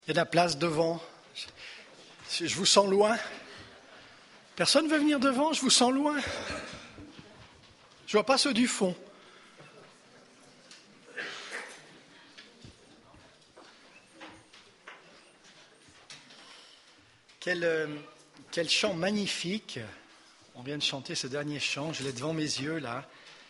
Il y a de la place devant. Je vous sens loin. Personne ne veut venir devant, je vous sens loin. Je ne vois pas ceux du fond. Quel chant magnifique. On vient de chanter ce dernier chant, je l'ai devant mes yeux là.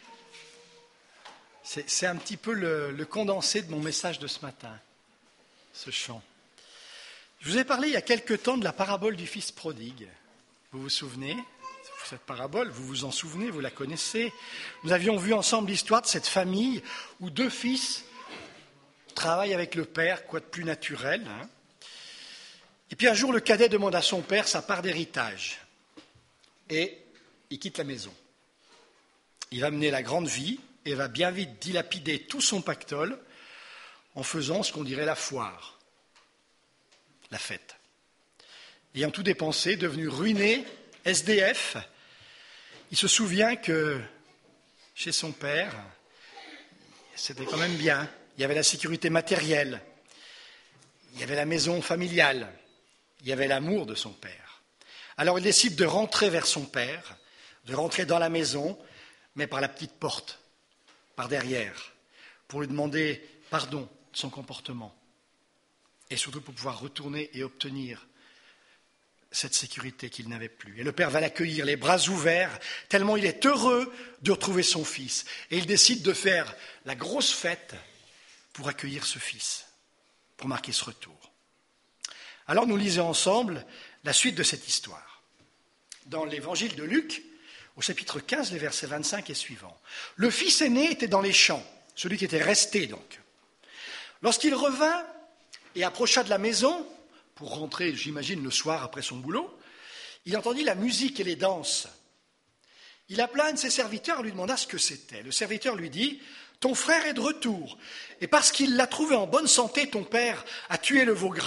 C'est un petit peu le condensé de mon message de ce matin, ce chant. Je vous ai parlé il y a quelque temps de la parabole du fils prodigue. Vous vous souvenez ? Cette parabole, vous vous en souvenez, vous la connaissez. Nous avions vu ensemble l'histoire de cette famille où deux fils travaillent avec le père, quoi de plus naturel. Et puis un jour, le cadet demande à son père sa part d'héritage. Et il quitte la maison. Il va mener la grande vie et va bien vite dilapider tout son pactole en faisant ce qu'on dirait la foire, la fête. Ayant tout dépensé, devenu ruiné, SDF, il se souvient que chez son père, c'était quand même bien. Il y avait la sécurité matérielle, il y avait la maison familiale, il y avait l'amour de son père. Alors il décide de rentrer vers son père, de rentrer dans la maison, mais par la petite porte, par derrière, pour lui demander pardon de son comportement. Et surtout pour pouvoir retourner et obtenir cette sécurité qu'il n'avait plus. Et le père va l'accueillir, les bras ouverts, tellement il est heureux de retrouver son fils. Et il décide de faire la grosse fête pour accueillir ce fils, pour marquer ce retour. Alors nous lisons ensemble la suite de cette histoire. Dans l'évangile de Luc, au chapitre 15, les versets 25 et suivants. Le fils aîné était dans les champs, celui qui était resté donc. Lorsqu'il revint et approcha de la maison, pour rentrer, j'imagine, le soir après son boulot, il entendit la musique et les danses. Il appela un de ses serviteurs et lui demanda ce que c'était. Le serviteur lui dit « Ton frère est de retour, et parce qu'il l'a trouvé en bonne santé, ton père a tué le veau gras. »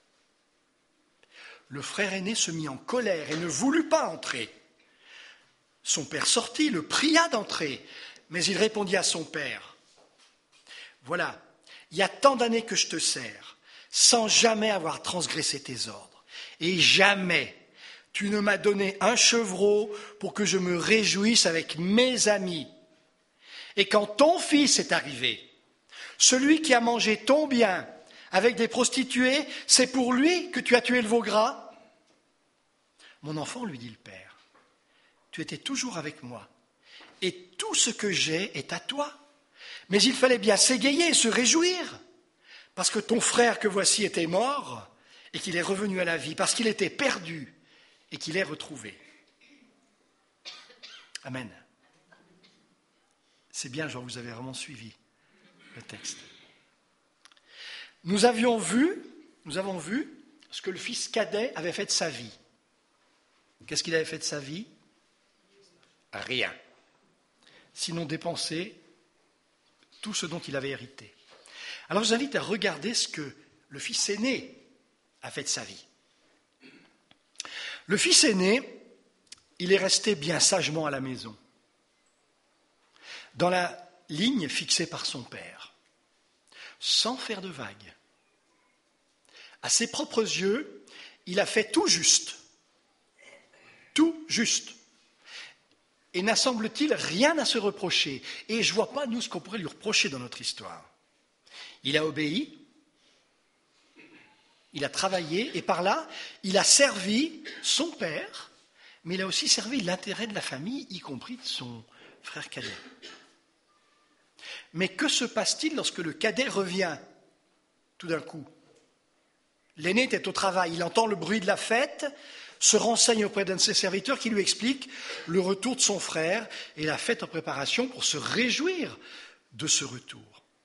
Le frère aîné se mit en colère et ne voulut pas entrer. Son père sortit, le pria d'entrer, mais il répondit à son père « Voilà, il y a tant d'années que je te sers, sans jamais avoir transgressé tes ordres. Et jamais tu ne m'as donné un chevreau pour que je me réjouisse avec mes amis. Et quand ton fils est arrivé, celui qui a mangé ton bien avec des prostituées, c'est pour lui que tu as tué le veau gras ? Mon enfant, lui dit le père, tu étais toujours avec moi, et tout ce que j'ai est à toi. Mais il fallait bien s'égayer et se réjouir, parce que ton frère que voici était mort et qu'il est revenu à la vie, parce qu'il était perdu et qu'il est retrouvé. Amen. C'est bien, Jean, vous avez vraiment suivi le texte. Nous avons vu ce que le fils cadet avait fait de sa vie. Qu'est-ce qu'il avait fait de sa vie ? Rien. Sinon dépenser tout ce dont il avait hérité. Alors je vous invite à regarder ce que le fils aîné a fait de sa vie. Le fils aîné, il est resté bien sagement à la maison, dans la ligne fixée par son père, sans faire de vagues. À ses propres yeux, il a fait tout juste. Tout juste. Et n'a, semble-t-il, rien à se reprocher. Et je ne vois pas, nous, ce qu'on pourrait lui reprocher dans notre histoire. Il a obéi, il a travaillé, et par là, il a servi son père, mais il a aussi servi l'intérêt de la famille, y compris de son frère cadet. Mais que se passe-t-il lorsque le cadet revient, tout d'un coup ? L'aîné était au travail, il entend le bruit de la fête, se renseigne auprès d'un de ses serviteurs qui lui explique le retour de son frère et la fête en préparation pour se réjouir de ce retour.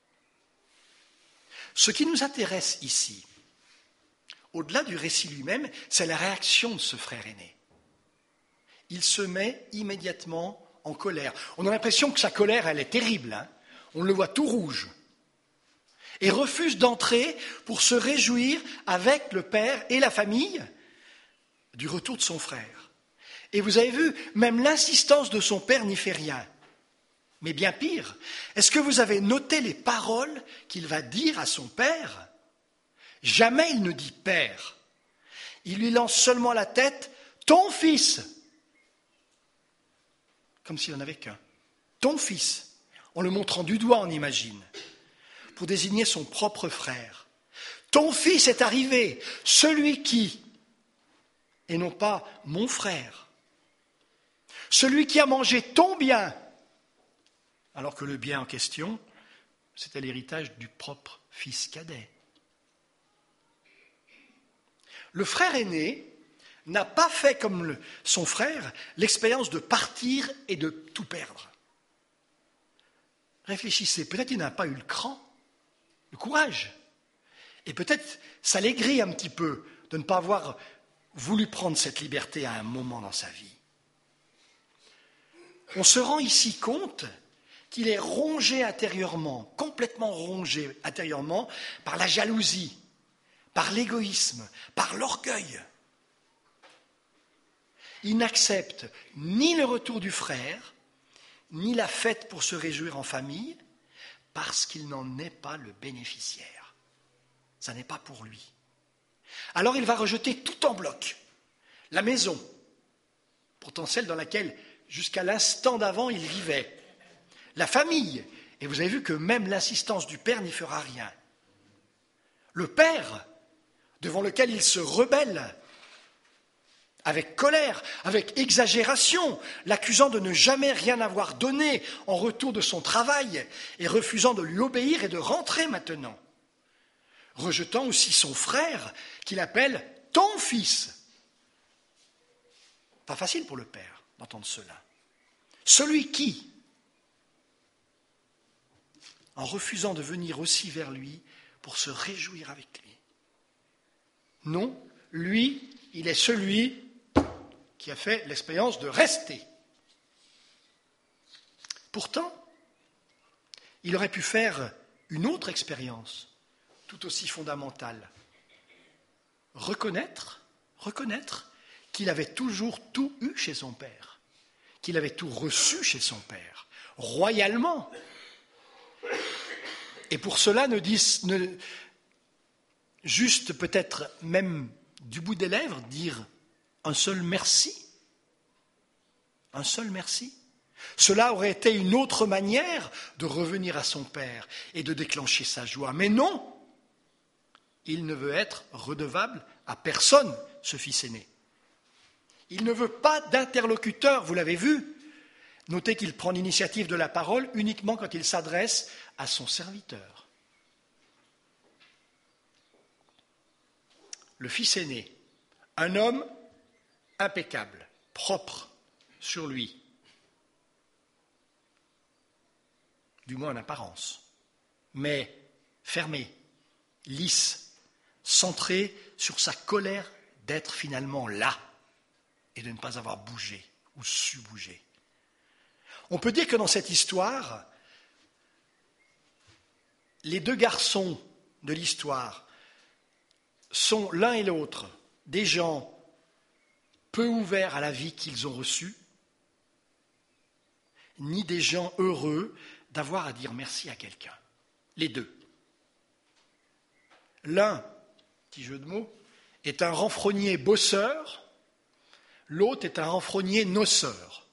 Ce qui nous intéresse ici, au-delà du récit lui-même, c'est la réaction de ce frère aîné. Il se met immédiatement en colère. On a l'impression que sa colère, elle est terrible. On le voit tout rouge. Et refuse d'entrer pour se réjouir avec le père et la famille du retour de son frère. Et vous avez vu, même l'insistance de son père n'y fait rien. Mais bien pire, est-ce que vous avez noté les paroles qu'il va dire à son père ? Jamais il ne dit père. Il lui lance seulement à la tête ton fils. Comme s'il n'en avait qu'un. Ton fils. En le montrant du doigt, on imagine. Pour désigner son propre frère. Ton fils est arrivé, celui qui, et non pas mon frère, celui qui a mangé ton bien, alors que le bien en question, c'était l'héritage du propre fils cadet. Le frère aîné n'a pas fait comme son frère l'expérience de partir et de tout perdre. Réfléchissez, peut-être il n'a pas eu le cran, le courage. Et peut-être ça l'aigrit un petit peu de ne pas avoir voulu prendre cette liberté à un moment dans sa vie. On se rend ici compte qu'il est rongé intérieurement, complètement rongé intérieurement par la jalousie, par l'égoïsme, par l'orgueil. Il n'accepte ni le retour du frère, ni la fête pour se réjouir en famille, parce qu'il n'en est pas le bénéficiaire. Ça n'est pas pour lui. Alors il va rejeter tout en bloc. La maison, pourtant celle dans laquelle, jusqu'à l'instant d'avant, il vivait. La famille, et vous avez vu que même l'insistance du père n'y fera rien. Le père, devant lequel il se rebelle, avec colère, avec exagération, l'accusant de ne jamais rien avoir donné en retour de son travail et refusant de lui obéir et de rentrer maintenant. Rejetant aussi son frère, qu'il appelle « ton fils ». Pas facile pour le père d'entendre cela. Celui qui, en refusant de venir aussi vers lui pour se réjouir avec lui. Non, lui, il est celui qui a fait l'expérience de rester. Pourtant, il aurait pu faire une autre expérience, tout aussi fondamentale. Reconnaître qu'il avait toujours tout eu chez son père, qu'il avait tout reçu chez son père, royalement. Et pour cela, juste peut-être même du bout des lèvres, dire un seul merci. Un seul merci. Cela aurait été une autre manière de revenir à son père et de déclencher sa joie. Mais non, il ne veut être redevable à personne, ce fils aîné. Il ne veut pas d'interlocuteur, vous l'avez vu. Notez qu'il prend l'initiative de la parole uniquement quand il s'adresse à son serviteur. Le fils aîné, un homme impeccable, propre sur lui, du moins en apparence, mais fermé, lisse, centré sur sa colère d'être finalement là et de ne pas avoir bougé ou su bouger. On peut dire que dans cette histoire, les deux garçons de l'histoire sont l'un et l'autre des gens peu ouverts à la vie qu'ils ont reçue, ni des gens heureux d'avoir à dire merci à quelqu'un. Les deux. L'un, petit jeu de mots, est un renfrogné bosseur, l'autre est un renfrogné noceur.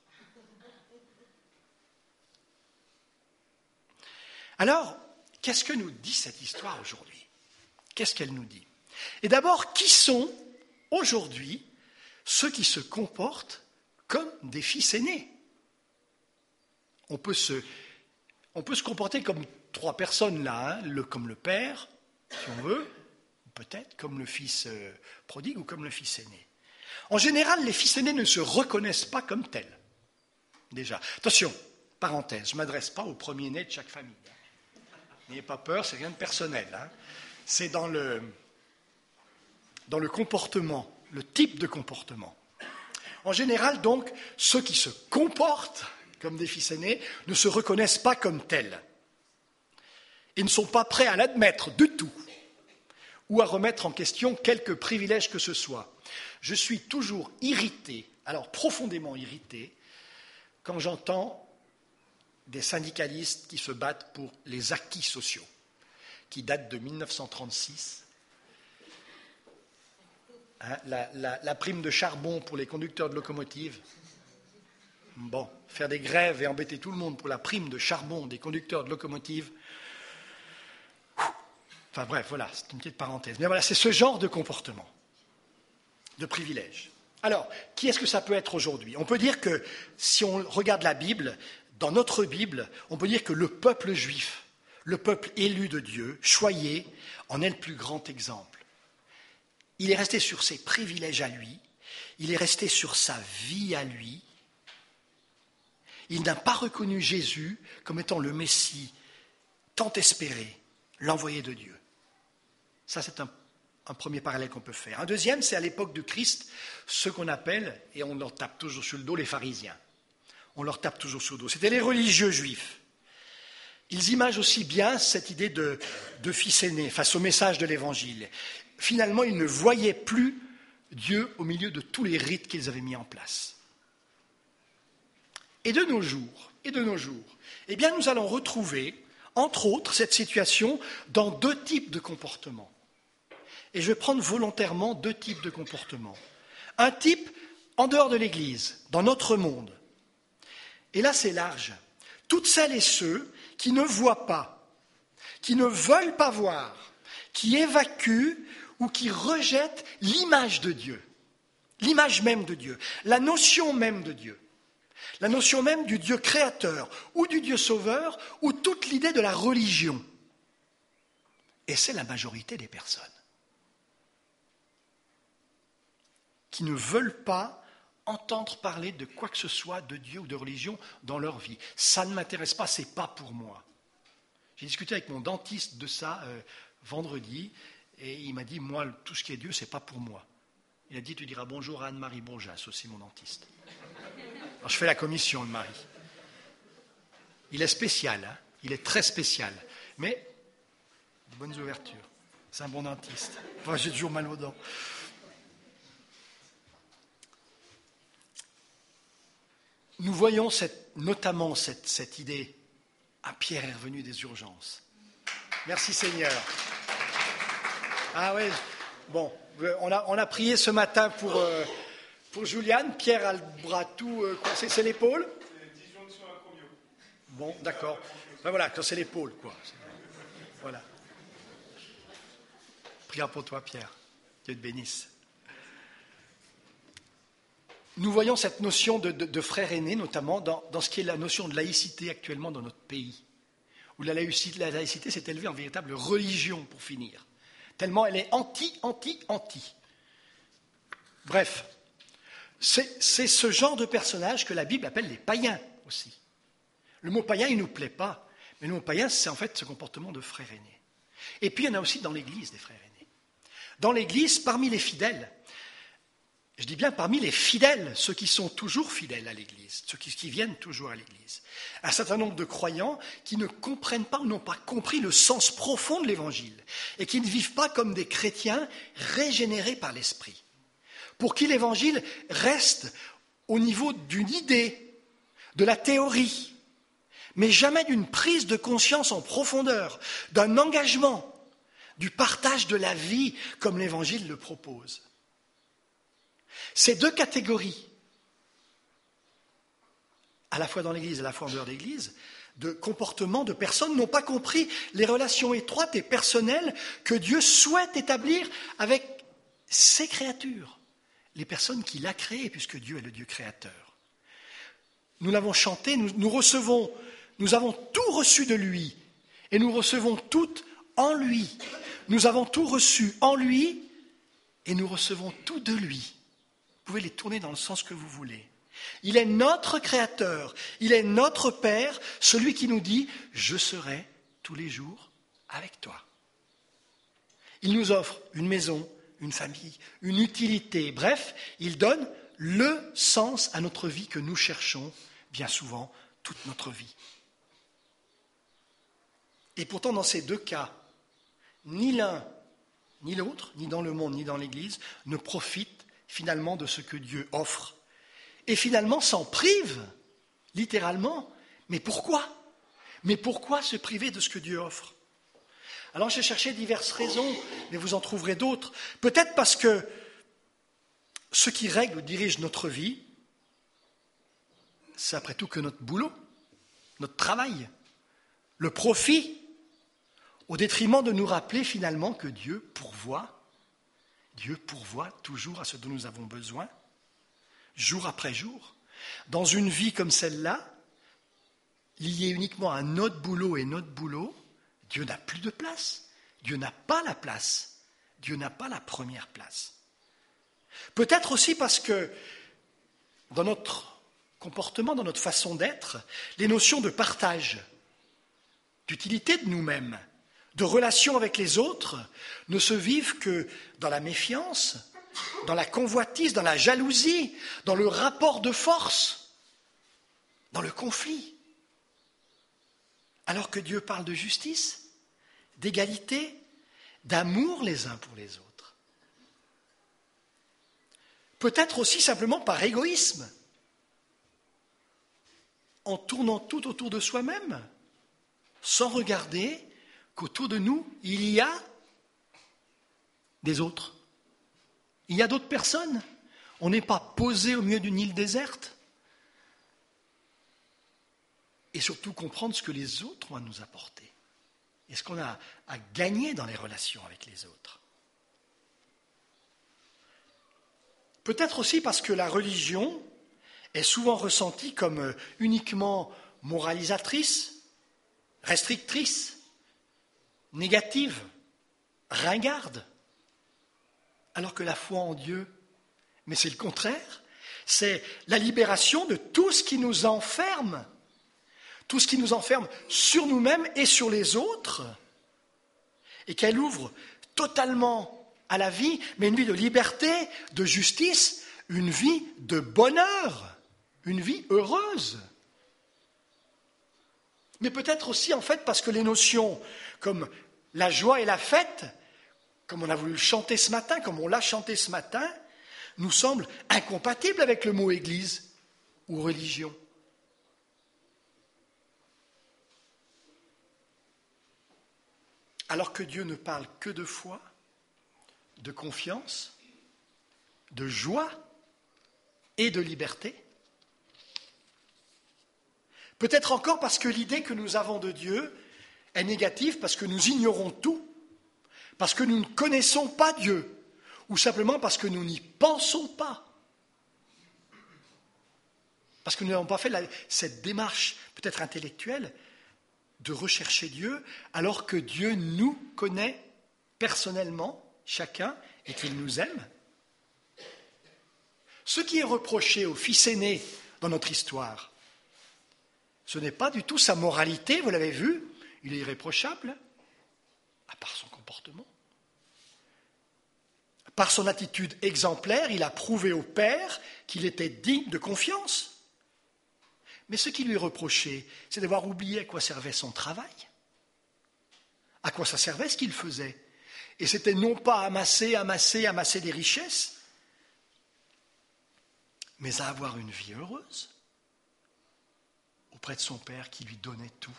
Alors, qu'est-ce que nous dit cette histoire aujourd'hui ? Qu'est-ce qu'elle nous dit ? Et d'abord, qui sont aujourd'hui ceux qui se comportent comme des fils aînés ? On peut se comporter comme trois personnes là, hein, comme le père, si on veut, peut-être comme le fils prodigue ou comme le fils aîné. En général, les fils aînés ne se reconnaissent pas comme tels. Déjà. Attention, parenthèse, je ne m'adresse pas au premier-né de chaque famille. N'ayez pas peur, c'est rien de personnel. Hein. C'est dans le comportement, le type de comportement. En général, donc, ceux qui se comportent comme des fils aînés ne se reconnaissent pas comme tels. Ils ne sont pas prêts à l'admettre du tout ou à remettre en question quelque privilège que ce soit. Je suis toujours irrité, alors profondément irrité, quand j'entends des syndicalistes qui se battent pour les acquis sociaux, qui datent de 1936 hein, la prime de charbon pour les conducteurs de locomotives. Bon, faire des grèves et embêter tout le monde pour la prime de charbon des conducteurs de locomotives. Enfin bref, voilà, c'est une petite parenthèse. Mais voilà, c'est ce genre de comportement, de privilège. Alors, qui est-ce que ça peut être aujourd'hui? On peut dire que, si on regarde la Bible, dans notre Bible, on peut dire que le peuple juif, le peuple élu de Dieu, choyé, en est le plus grand exemple. Il est resté sur ses privilèges à lui, il est resté sur sa vie à lui. Il n'a pas reconnu Jésus comme étant le Messie tant espéré, l'envoyé de Dieu. Ça, c'est un premier parallèle qu'on peut faire. Un deuxième, c'est à l'époque de Christ, ce qu'on appelle, et on leur tape toujours sur le dos, les pharisiens. On leur tape toujours sur le dos. C'était les religieux juifs. Ils imagent aussi bien cette idée de fils aîné face au message de l'Évangile. Finalement, ils ne voyaient plus Dieu au milieu de tous les rites qu'ils avaient mis en place. Et de nos jours, eh bien, nous allons retrouver, entre autres, cette situation dans deux types de comportements. Et je vais prendre volontairement deux types de comportements. Un type en dehors de l'Église, dans notre monde. Et là, c'est large. Toutes celles et ceux qui ne voient pas, qui ne veulent pas voir, qui évacuent ou qui rejettent l'image de Dieu, l'image même de Dieu, la notion même de Dieu. La notion même du Dieu créateur, ou du Dieu sauveur, ou toute l'idée de la religion. Et c'est la majorité des personnes qui ne veulent pas entendre parler de quoi que ce soit, de Dieu ou de religion, dans leur vie. Ça ne m'intéresse pas, c'est pas pour moi. J'ai discuté avec mon dentiste de ça vendredi, et il m'a dit, moi, tout ce qui est Dieu, c'est pas pour moi. Il a dit, tu diras bonjour à Anne-Marie Bourjas, aussi mon dentiste. Alors, je fais la commission, le mari. Il est spécial, hein, il est très spécial, mais de bonnes ouvertures. C'est un bon dentiste. Enfin, j'ai toujours mal aux dents. Nous voyons notamment cette idée. Ah, Pierre est revenu des urgences. Merci Seigneur. Ah oui, bon, on a prié ce matin pour Juliane. Pierre a le bras tout coincé, c'est l'épaule? Disjonction acromio. Bon, d'accord. Ben voilà, quand c'est l'épaule, quoi. Voilà. Prions pour toi, Pierre. Dieu te bénisse. Nous voyons cette notion de frère aîné, notamment dans ce qui est la notion de laïcité actuellement dans notre pays, où la laïcité s'est élevée en véritable religion, pour finir, tellement elle est anti. Bref, c'est ce genre de personnage que la Bible appelle les païens aussi. Le mot païen, il ne nous plaît pas, mais le mot païen, c'est en fait ce comportement de frère aîné. Et puis, il y en a aussi dans l'Église des frères aînés. Dans l'Église, parmi les fidèles, je dis bien parmi les fidèles, ceux qui sont toujours fidèles à l'Église, ceux qui viennent toujours à l'Église, un certain nombre de croyants qui ne comprennent pas ou n'ont pas compris le sens profond de l'Évangile et qui ne vivent pas comme des chrétiens régénérés par l'Esprit, pour qui l'Évangile reste au niveau d'une idée, de la théorie, mais jamais d'une prise de conscience en profondeur, d'un engagement, du partage de la vie comme l'Évangile le propose. Ces deux catégories, à la fois dans l'Église et à la fois en dehors de l'Église, de comportements de personnes n'ont pas compris les relations étroites et personnelles que Dieu souhaite établir avec ses créatures, les personnes qu'il a créées, puisque Dieu est le Dieu créateur. Nous l'avons chanté, nous avons tout reçu de lui, et nous recevons tout en lui. Nous avons tout reçu en lui, et nous recevons tout de lui. Vous pouvez les tourner dans le sens que vous voulez. Il est notre Créateur, il est notre Père, celui qui nous dit « Je serai tous les jours avec toi ». Il nous offre une maison, une famille, une utilité, bref, il donne le sens à notre vie que nous cherchons bien souvent toute notre vie. Et pourtant, dans ces deux cas, ni l'un ni l'autre, ni dans le monde, ni dans l'Église, ne profitent finalement de ce que Dieu offre. Et finalement s'en privent, littéralement. Mais pourquoi ? Mais pourquoi se priver de ce que Dieu offre ? Alors j'ai cherché diverses raisons, mais vous en trouverez d'autres. Peut-être parce que ce qui règle ou dirige notre vie, c'est après tout que notre boulot, notre travail, le profit, au détriment de nous rappeler finalement que Dieu pourvoit toujours à ce dont nous avons besoin, jour après jour. Dans une vie comme celle-là, liée uniquement à notre boulot et notre boulot, Dieu n'a plus de place. Dieu n'a pas la place. Dieu n'a pas la première place. Peut-être aussi parce que dans notre comportement, dans notre façon d'être, les notions de partage, d'utilité de nous-mêmes, de relation avec les autres, ne se vivent que dans la méfiance, dans la convoitise, dans la jalousie, dans le rapport de force, dans le conflit. Alors que Dieu parle de justice, d'égalité, d'amour les uns pour les autres. Peut-être aussi simplement par égoïsme, en tournant tout autour de soi-même, sans regarder qu'autour de nous, il y a des autres. Il y a d'autres personnes. On n'est pas posé au milieu d'une île déserte. Et surtout comprendre ce que les autres ont à nous apporter. Et ce qu'on a à gagner dans les relations avec les autres. Peut-être aussi parce que la religion est souvent ressentie comme uniquement moralisatrice, restrictrice, négative, ringarde, alors que la foi en Dieu, mais c'est le contraire, c'est la libération de tout ce qui nous enferme, tout ce qui nous enferme sur nous-mêmes et sur les autres, et qu'elle ouvre totalement à la vie, mais une vie de liberté, de justice, une vie de bonheur, une vie heureuse. Mais peut-être aussi, en fait, parce que les notions comme la joie et la fête, comme on a voulu le chanter ce matin, comme on l'a chanté ce matin, nous semblent incompatibles avec le mot Église ou religion. Alors que Dieu ne parle que de foi, de confiance, de joie et de liberté. Peut-être encore parce que l'idée que nous avons de Dieu est négative, parce que nous ignorons tout, parce que nous ne connaissons pas Dieu, ou simplement parce que nous n'y pensons pas. Parce que nous n'avons pas fait cette démarche peut-être intellectuelle de rechercher Dieu, alors que Dieu nous connaît personnellement, chacun, et qu'il nous aime. Ce qui est reproché au fils aîné dans notre histoire, ce n'est pas du tout sa moralité, vous l'avez vu, il est irréprochable, à part son comportement. Par son attitude exemplaire, il a prouvé au Père qu'il était digne de confiance. Mais ce qui lui est reproché, c'est d'avoir oublié à quoi servait son travail, à quoi ça servait ce qu'il faisait. Et c'était non pas amasser des richesses, mais à avoir une vie heureuse auprès de son Père qui lui donnait tout.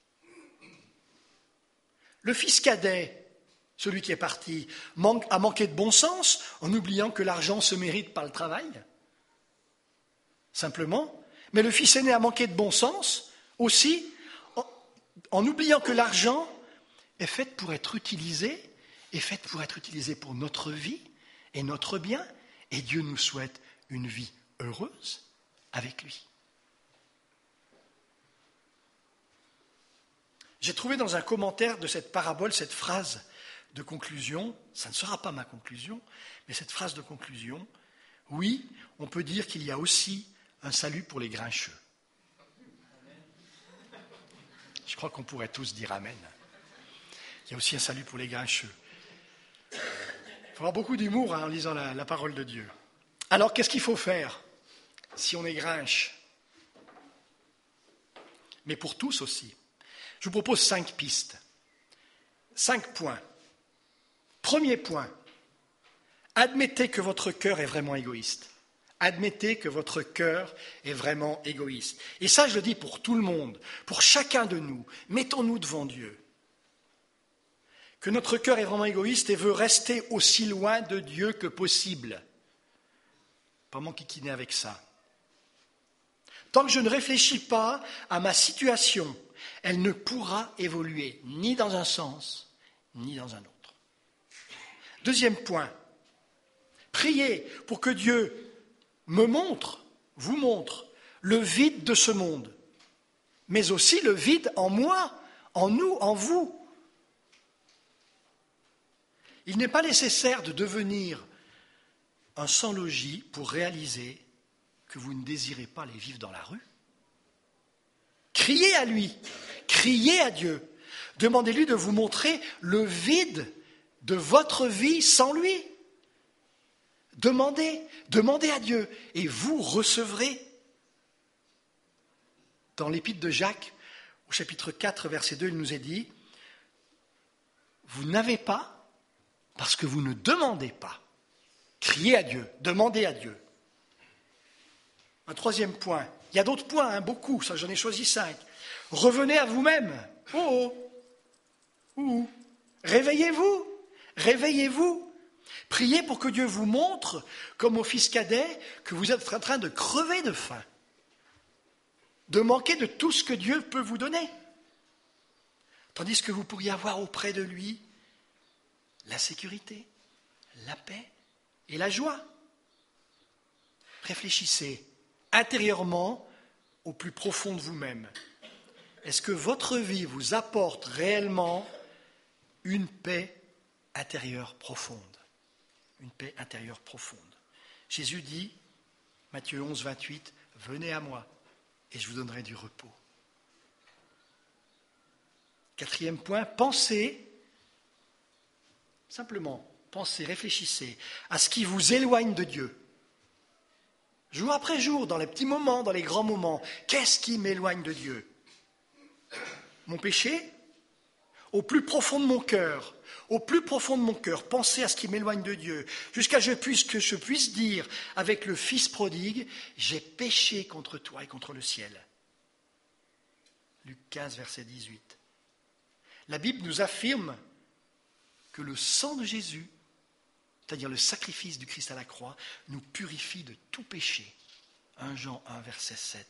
Le fils cadet, celui qui est parti, a manqué de bon sens en oubliant que l'argent se mérite par le travail, simplement. Mais le fils aîné a manqué de bon sens aussi en oubliant que l'argent est fait pour être utilisé, pour notre vie et notre bien, et Dieu nous souhaite une vie heureuse avec lui. J'ai trouvé dans un commentaire de cette parabole cette phrase de conclusion, ça ne sera pas ma conclusion, mais cette phrase de conclusion, oui, on peut dire qu'il y a aussi un salut pour les grincheux. Je crois qu'on pourrait tous dire amen. Il y a aussi un salut pour les grincheux. Il faut avoir beaucoup d'humour en lisant la parole de Dieu. Alors, qu'est-ce qu'il faut faire si on est grinche? Mais pour tous aussi. Je vous propose 5 pistes. 5 points. Premier point, admettez que votre cœur est vraiment égoïste. Admettez que votre cœur est vraiment égoïste. Et ça, je le dis pour tout le monde, pour chacun de nous. Mettons-nous devant Dieu. Que notre cœur est vraiment égoïste et veut rester aussi loin de Dieu que possible. Pas m'enquiquiner avec ça. Tant que je ne réfléchis pas à ma situation, elle ne pourra évoluer ni dans un sens, ni dans un autre. Deuxième point, priez pour que Dieu me montre, vous montre, le vide de ce monde, mais aussi le vide en moi, en nous, en vous. Il n'est pas nécessaire de devenir un sans-logis pour réaliser que vous ne désirez pas les vivre dans la rue. Criez à lui, criez à Dieu, demandez-lui de vous montrer le vide de votre vie sans lui. Demandez à Dieu et vous recevrez. Dans l'épître de Jacques, au chapitre 4, verset 2, il nous est dit, vous n'avez pas parce que vous ne demandez pas. Criez à Dieu, demandez à Dieu. Un troisième point, il y a d'autres points, beaucoup, ça j'en ai choisi 5. Revenez à vous-même. Réveillez-vous, réveillez-vous. Priez pour que Dieu vous montre, comme au fils cadet, que vous êtes en train de crever de faim, de manquer de tout ce que Dieu peut vous donner. Tandis que vous pourriez avoir auprès de lui la sécurité, la paix et la joie. Réfléchissez intérieurement au plus profond de vous-même. Est-ce que votre vie vous apporte réellement une paix intérieure profonde? Une paix intérieure profonde. Jésus dit, Matthieu 11, 28, « Venez à moi et je vous donnerai du repos. » Quatrième point, pensez, simplement, pensez, réfléchissez à ce qui vous éloigne de Dieu. Jour après jour, dans les petits moments, dans les grands moments, qu'est-ce qui m'éloigne de Dieu? Mon péché? Au plus profond de mon cœur, pensez à ce qui m'éloigne de Dieu, jusqu'à que je puisse dire avec le Fils prodigue, j'ai péché contre toi et contre le ciel. Luc 15, verset 18. La Bible nous affirme que le sang de Jésus, c'est-à-dire le sacrifice du Christ à la croix, nous purifie de tout péché. 1 Jean 1, verset 7.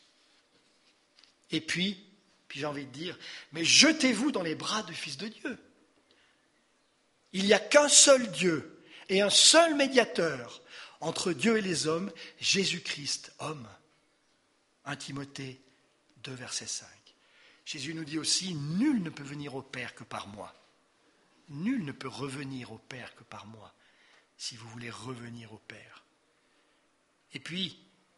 Et puis j'ai envie de dire, mais jetez-vous dans les bras du Fils de Dieu. Il n'y a qu'un seul Dieu et un seul médiateur entre Dieu et les hommes, Jésus-Christ, homme. 1 Timothée 2, verset 5. Jésus nous dit aussi, nul ne peut venir au Père que par moi. Nul ne peut revenir au Père que par moi, si vous voulez revenir au Père. Et puis,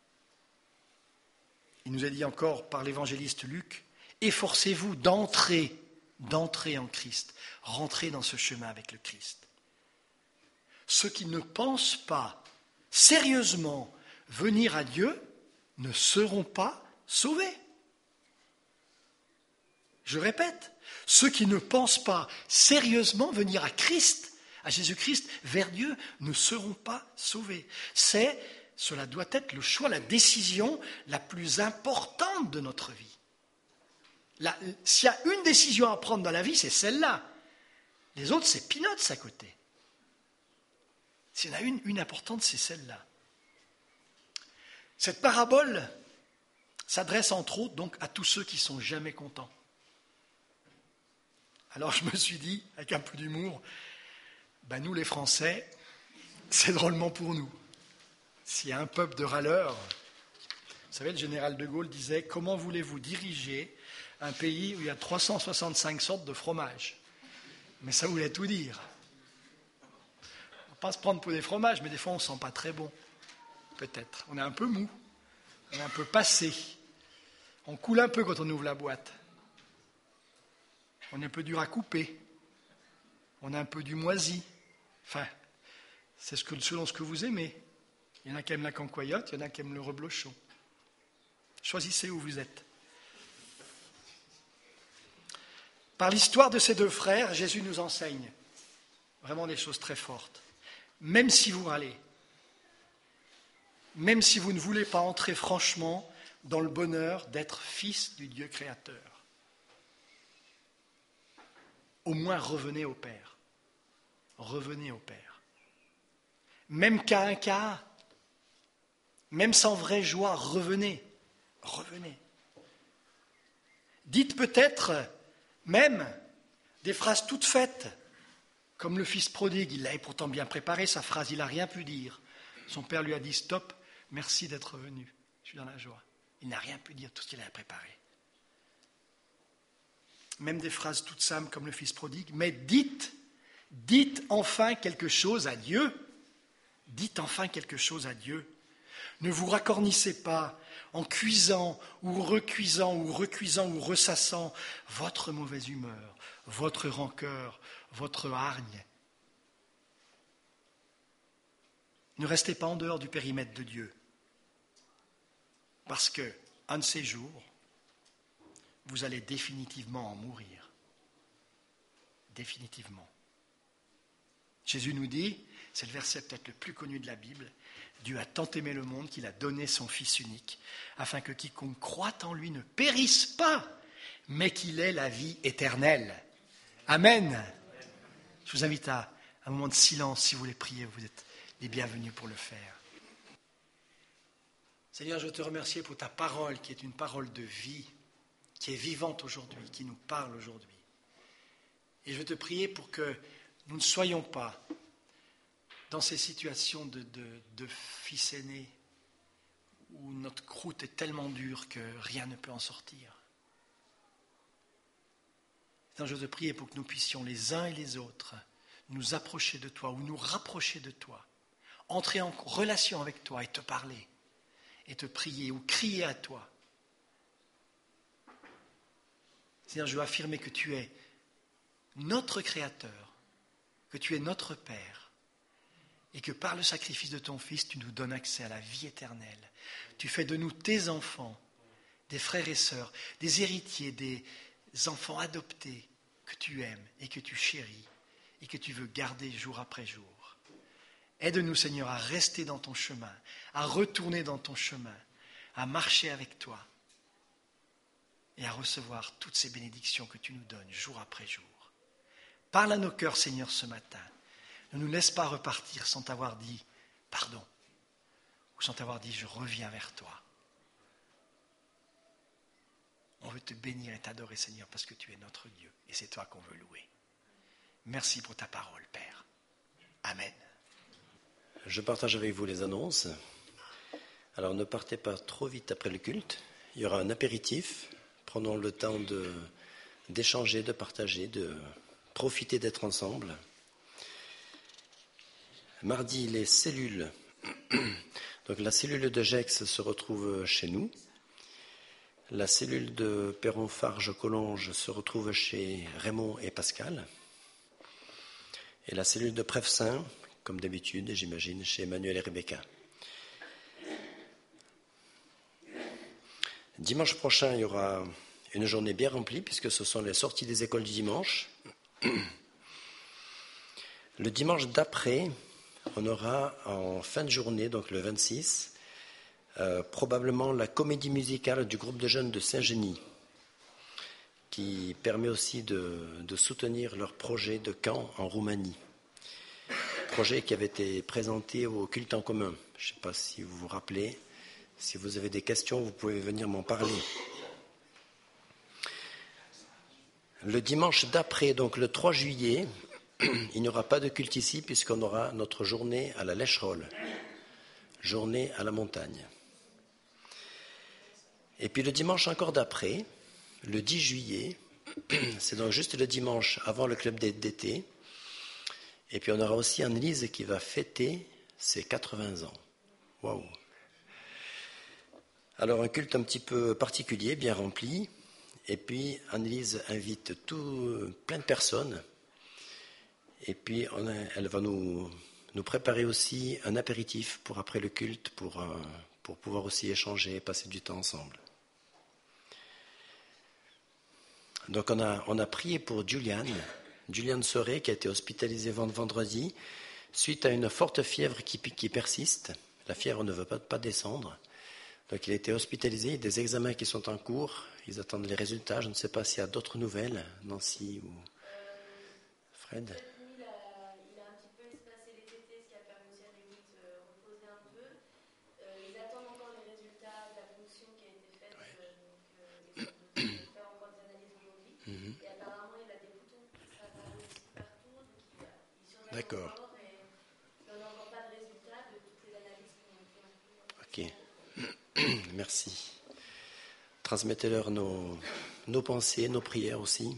il nous a dit encore par l'évangéliste Luc, efforcez-vous d'entrer en Christ, rentrez dans ce chemin avec le Christ. Ceux qui ne pensent pas sérieusement venir à Dieu ne seront pas sauvés. Je répète, ceux qui ne pensent pas sérieusement venir à Christ, à Jésus-Christ, vers Dieu, ne seront pas sauvés. Cela doit être le choix, la décision la plus importante de notre vie. S'il y a une décision à prendre dans la vie, c'est celle-là. Les autres, c'est peanuts à côté. S'il y en a une importante, c'est celle-là. Cette parabole s'adresse entre autres donc à tous ceux qui ne sont jamais contents. Alors je me suis dit, avec un peu d'humour, nous les Français, c'est drôlement pour nous. S'il y a un peuple de râleurs, vous savez, le général de Gaulle disait « Comment voulez-vous diriger un pays où il y a 365 sortes de fromage ?» Mais ça voulait tout dire. On ne va pas se prendre pour des fromages, mais des fois on ne sent pas très bon. Peut-être. On est un peu mou, on est un peu passé. On coule un peu quand on ouvre la boîte. On est un peu dur à couper. On est un peu du moisi. Enfin, c'est selon ce que vous aimez. Il y en a qui aiment la cancoyote, il y en a qui aiment le reblochon. Choisissez où vous êtes. Par l'histoire de ces deux frères, Jésus nous enseigne vraiment des choses très fortes. Même si vous râlez, même si vous ne voulez pas entrer franchement dans le bonheur d'être fils du Dieu créateur, au moins revenez au Père. Revenez au Père. Même cas un cas, Même sans vraie joie, revenez. Revenez. Dites peut-être même des phrases toutes faites, comme le fils prodigue. Il l'avait pourtant bien préparé, sa phrase, il n'a rien pu dire. Son père lui a dit « Stop, merci d'être venu, je suis dans la joie ». Il n'a rien pu dire, tout ce qu'il avait préparé. Même des phrases toutes simples comme le fils prodigue, mais dites enfin quelque chose à Dieu. Dites enfin quelque chose à Dieu. Ne vous racornissez pas en cuisant ou recuisant ou recuisant ou ressassant votre mauvaise humeur, votre rancœur, votre hargne. Ne restez pas en dehors du périmètre de Dieu. Parce que, un de ces jours, vous allez définitivement en mourir. Définitivement. Jésus nous dit, c'est le verset peut-être le plus connu de la Bible, Dieu a tant aimé le monde qu'il a donné son Fils unique, afin que quiconque croit en lui ne périsse pas, mais qu'il ait la vie éternelle. Amen. Je vous invite à un moment de silence, si vous voulez prier, vous êtes les bienvenus pour le faire. Seigneur, je te remercie pour ta parole qui est une parole de vie, qui est vivante aujourd'hui, qui nous parle aujourd'hui. Et je veux te prier pour que nous ne soyons pas dans ces situations de fils aîné où notre croûte est tellement dure que rien ne peut en sortir. Seigneur, je veux te prier pour que nous puissions les uns et les autres nous approcher de toi ou nous rapprocher de toi, entrer en relation avec toi et te parler, et te prier ou crier à toi. Seigneur, je veux affirmer que tu es notre Créateur, que tu es notre Père, et que par le sacrifice de ton Fils, tu nous donnes accès à la vie éternelle. Tu fais de nous tes enfants, des frères et sœurs, des héritiers, des enfants adoptés que tu aimes et que tu chéris et que tu veux garder jour après jour. Aide-nous, Seigneur, à rester dans ton chemin, à retourner dans ton chemin, à marcher avec toi et à recevoir toutes ces bénédictions que tu nous donnes jour après jour. Parle à nos cœurs, Seigneur, ce matin. Ne nous laisse pas repartir sans t'avoir dit pardon ou sans t'avoir dit je reviens vers toi. On veut te bénir et t'adorer, Seigneur, parce que tu es notre Dieu et c'est toi qu'on veut louer. Merci pour ta parole, Père. Amen. Je partage avec vous les annonces. Alors ne partez pas trop vite après le culte. Il y aura un apéritif. Prenons le temps d'échanger, de partager, de profiter d'être ensemble. Mardi, les cellules. Donc la cellule de Gex se retrouve chez nous. La cellule de Perron-Farges-Collonges se retrouve chez Raymond et Pascal. Et la cellule de Prèvesin, comme d'habitude, j'imagine, chez Emmanuel et Rebecca. Dimanche prochain, il y aura une journée bien remplie, puisque ce sont les sorties des écoles du dimanche. Le dimanche d'après, on aura en fin de journée, donc le 26, probablement la comédie musicale du groupe de jeunes de Saint-Genis, qui permet aussi de soutenir leur projet de camp en Roumanie. Projet qui avait été présenté au culte en commun. Je ne sais pas si vous vous rappelez. Si vous avez des questions, vous pouvez venir m'en parler. Le dimanche d'après, donc le 3 juillet, il n'y aura pas de culte ici puisqu'on aura notre journée à la Lècherolle, journée à la montagne. Et puis le dimanche encore d'après, le 10 juillet, c'est donc juste le dimanche avant le club d'été. Et puis on aura aussi Annelise qui va fêter ses 80 ans. Waouh! Alors un culte un petit peu particulier, bien rempli. Et puis Annelise invite plein de personnes. Et puis elle va nous préparer aussi un apéritif pour après le culte, pour pouvoir aussi échanger, passer du temps ensemble. Donc on a prié pour Juliane Soré, qui a été hospitalisée vendredi, suite à une forte fièvre qui persiste. La fièvre ne veut pas descendre. Donc il a été hospitalisé, il y a des examens qui sont en cours, ils attendent les résultats. Je ne sais pas s'il y a d'autres nouvelles, Nancy ou Fred. Il a un petit peu espacé les tétés, ce qui a permis aussi à Rémi de se reposer un peu. Ils attendent D'accord. Ok. Merci. Transmettez-leur nos pensées, nos prières aussi.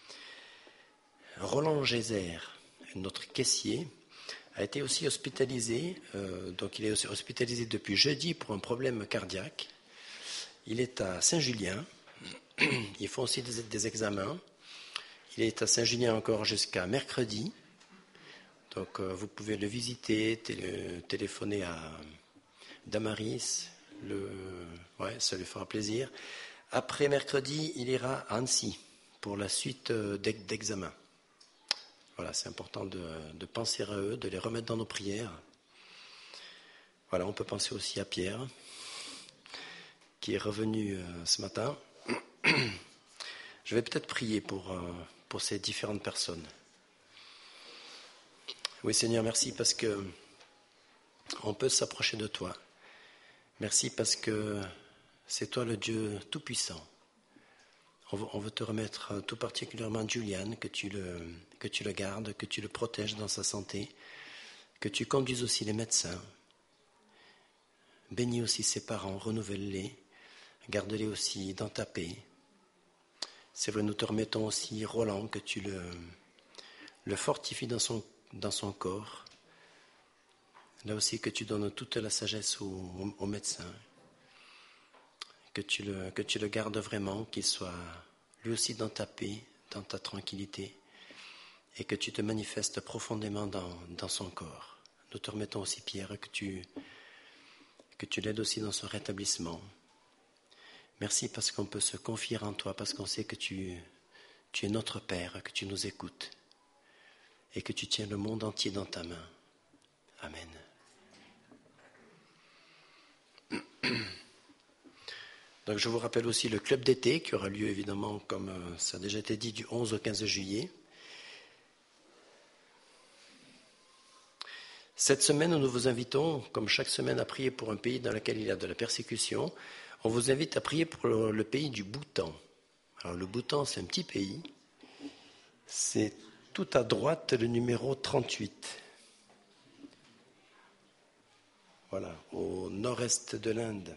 Roland Gézer, notre caissier, a été aussi hospitalisé. Donc il est aussi hospitalisé depuis jeudi pour un problème cardiaque. Il est à Saint-Julien. Ils font aussi des examens. Il est à Saint-Julien encore jusqu'à mercredi. Donc vous pouvez le visiter, téléphoner à Damaris. Ça lui fera plaisir. Après mercredi, il ira à Annecy pour la suite d'examen. Voilà, c'est important de penser à eux, de les remettre dans nos prières. Voilà, on peut penser aussi à Pierre, qui est revenu ce matin. Je vais peut-être prier pour ces différentes personnes. Oui, Seigneur, merci parce que on peut s'approcher de toi. Merci parce que c'est toi le Dieu Tout-Puissant. On veut te remettre tout particulièrement Julian, que tu le gardes, que tu le protèges dans sa santé, que tu conduises aussi les médecins. Bénis aussi ses parents, renouvelle-les, garde-les aussi dans ta paix. C'est vrai, nous te remettons aussi Roland, que tu le fortifies dans son corps. Là aussi que tu donnes toute la sagesse aux médecins. Que tu le gardes vraiment, qu'il soit lui aussi dans ta paix, dans ta tranquillité, et que tu te manifestes profondément dans son corps. Nous te remettons aussi Pierre, que tu l'aides aussi dans son rétablissement. Merci parce qu'on peut se confier en toi, parce qu'on sait que tu es notre Père, que tu nous écoutes, et que tu tiens le monde entier dans ta main. Amen. Donc je vous rappelle aussi le club d'été qui aura lieu évidemment, comme ça a déjà été dit, du 11 au 15 juillet. Cette semaine, nous vous invitons, comme chaque semaine, à prier pour un pays dans lequel il y a de la persécution. On vous invite à prier pour le pays du Bhoutan. Alors le Bhoutan, c'est un petit pays. C'est tout à droite, le numéro 38. Voilà, au nord-est de l'Inde.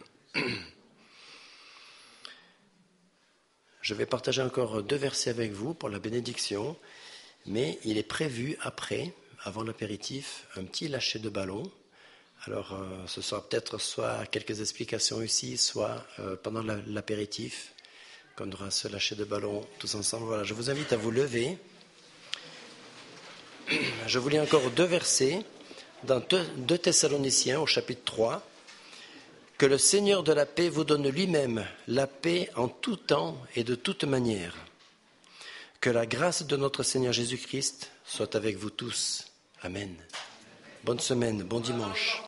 Je vais partager encore 2 versets avec vous pour la bénédiction, mais il est prévu après, avant l'apéritif, un petit lâcher de ballon. Alors, ce sera peut-être soit quelques explications ici, soit pendant l'apéritif, qu'on aura ce lâcher de ballon tous ensemble. Voilà, je vous invite à vous lever. Je vous lis encore 2 versets dans 2 Thessaloniciens au chapitre 3. Que le Seigneur de la paix vous donne lui-même la paix en tout temps et de toute manière. Que la grâce de notre Seigneur Jésus-Christ soit avec vous tous. Amen. Bonne semaine, bon dimanche.